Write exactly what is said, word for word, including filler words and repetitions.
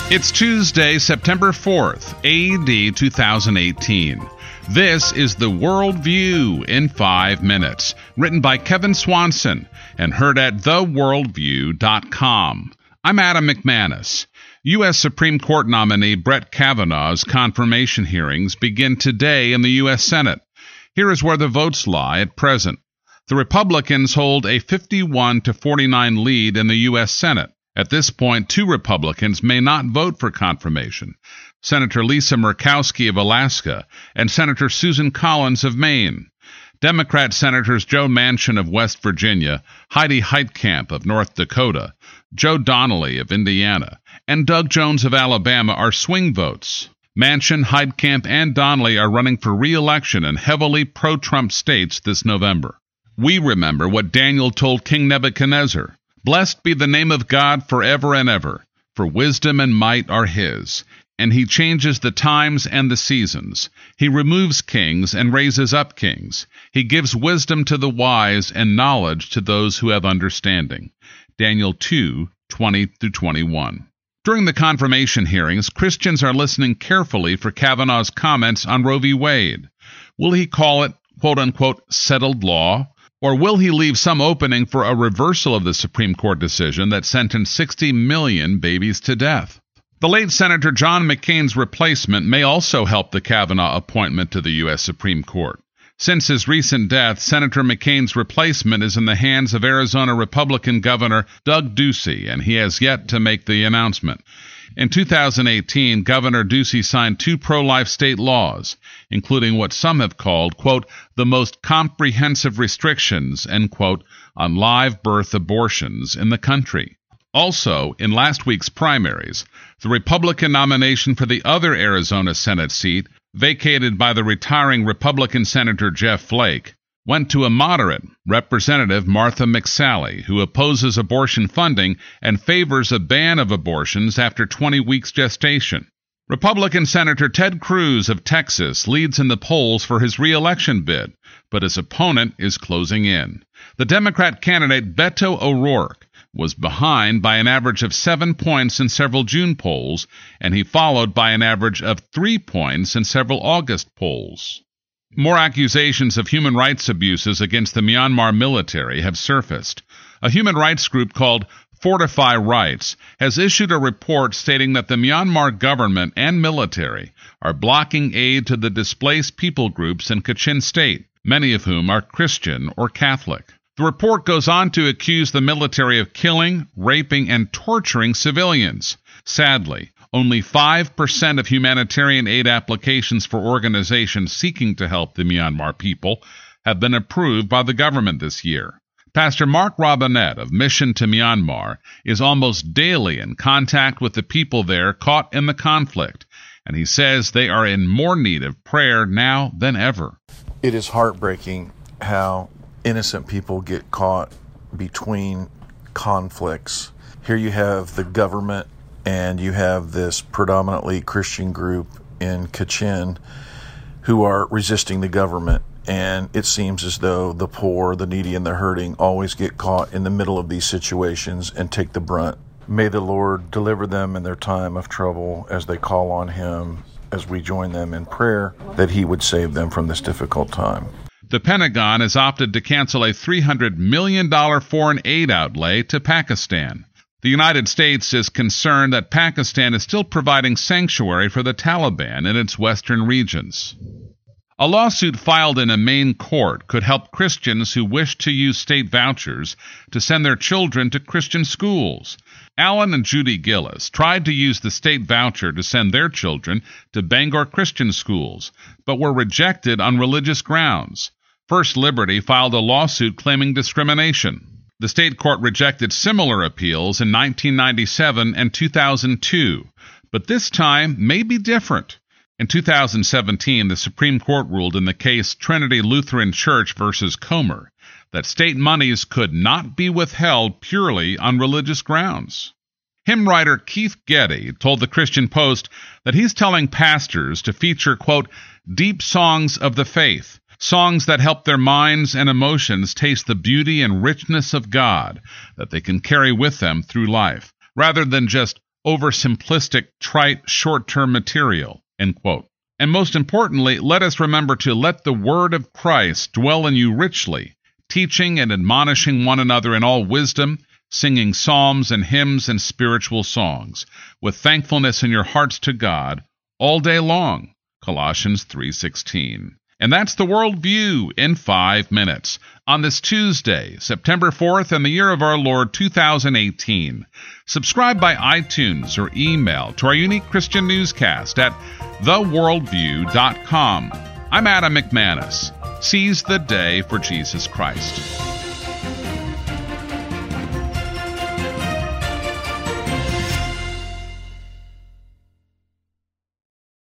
It's Tuesday, September fourth, A D two thousand eighteen. This is The World View in five minutes, written by Kevin Swanson and heard at the world view dot com. I'm Adam McManus. U S Supreme Court nominee Brett Kavanaugh's confirmation hearings begin today in the U S Senate. Here is where the votes lie at present. The Republicans hold a fifty-one to forty-nine lead in the U S Senate. At this point, two Republicans may not vote for confirmation: Senator Lisa Murkowski of Alaska and Senator Susan Collins of Maine. Democrat Senators Joe Manchin of West Virginia, Heidi Heitkamp of North Dakota, Joe Donnelly of Indiana, and Doug Jones of Alabama are swing votes. Manchin, Heitkamp, and Donnelly are running for re-election in heavily pro-Trump states this November. We remember what Daniel told King Nebuchadnezzar: "Blessed be the name of God forever and ever, for wisdom and might are his. And he changes the times and the seasons. He removes kings and raises up kings. He gives wisdom to the wise and knowledge to those who have understanding." Daniel two, twenty through twenty-one. During the confirmation hearings, Christians are listening carefully for Kavanaugh's comments on Roe v. Wade. Will he call it, quote-unquote, settled law? Or will he leave some opening for a reversal of the Supreme Court decision that sentenced sixty million babies to death? The late Senator John McCain's replacement may also help the Kavanaugh appointment to the U S Supreme Court. Since his recent death, Senator McCain's replacement is in the hands of Arizona Republican Governor Doug Ducey, and he has yet to make the announcement. In two thousand eighteen, Governor Ducey signed two pro-life state laws, including what some have called, quote, the most comprehensive restrictions, end quote, on live birth abortions in the country. Also, in last week's primaries, the Republican nomination for the other Arizona Senate seat, vacated by the retiring Republican Senator Jeff Flake, went to a moderate, Representative Martha McSally, who opposes abortion funding and favors a ban of abortions after twenty weeks gestation. Republican Senator Ted Cruz of Texas leads in the polls for his re-election bid, but his opponent is closing in. The Democrat candidate Beto O'Rourke was behind by an average of seven points in several June polls, and he followed by an average of three points in several August polls. More accusations of human rights abuses against the Myanmar military have surfaced. A human rights group called Fortify Rights has issued a report stating that the Myanmar government and military are blocking aid to the displaced people groups in Kachin State, many of whom are Christian or Catholic. The report goes on to accuse the military of killing, raping, and torturing civilians. Sadly, only five percent of humanitarian aid applications for organizations seeking to help the Myanmar people have been approved by the government this year. Pastor Mark Robinette of Mission to Myanmar is almost daily in contact with the people there caught in the conflict, and he says they are in more need of prayer now than ever. It is heartbreaking how innocent people get caught between conflicts. Here you have the government and you have this predominantly Christian group in Kachin who are resisting the government. And it seems as though the poor, the needy, and the hurting always get caught in the middle of these situations and take the brunt. May the Lord deliver them in their time of trouble as they call on Him, as we join them in prayer, that He would save them from this difficult time. The Pentagon has opted to cancel a three hundred million dollars foreign aid outlay to Pakistan. The United States is concerned that Pakistan is still providing sanctuary for the Taliban in its western regions. A lawsuit filed in a Maine court could help Christians who wish to use state vouchers to send their children to Christian schools. Alan and Judy Gillis tried to use the state voucher to send their children to Bangor Christian schools, but were rejected on religious grounds. First Liberty filed a lawsuit claiming discrimination. The state court rejected similar appeals in nineteen ninety-seven and two thousand two, but this time may be different. In two thousand seventeen, the Supreme Court ruled in the case Trinity Lutheran Church versus Comer that state monies could not be withheld purely on religious grounds. Hymn writer Keith Getty told the Christian Post that he's telling pastors to feature, quote, deep songs of the faith, songs that help their minds and emotions taste the beauty and richness of God that they can carry with them through life, rather than just oversimplistic, trite, short-term material, end quote. And most importantly, let us remember to let the word of Christ dwell in you richly, teaching and admonishing one another in all wisdom, singing psalms and hymns and spiritual songs, with thankfulness in your hearts to God, all day long. Colossians three sixteen. And that's the Worldview in five minutes on this Tuesday, September fourth, in the year of our Lord two thousand eighteen. Subscribe by iTunes or email to our unique Christian newscast at the worldview dot com. I'm Adam McManus. Seize the day for Jesus Christ.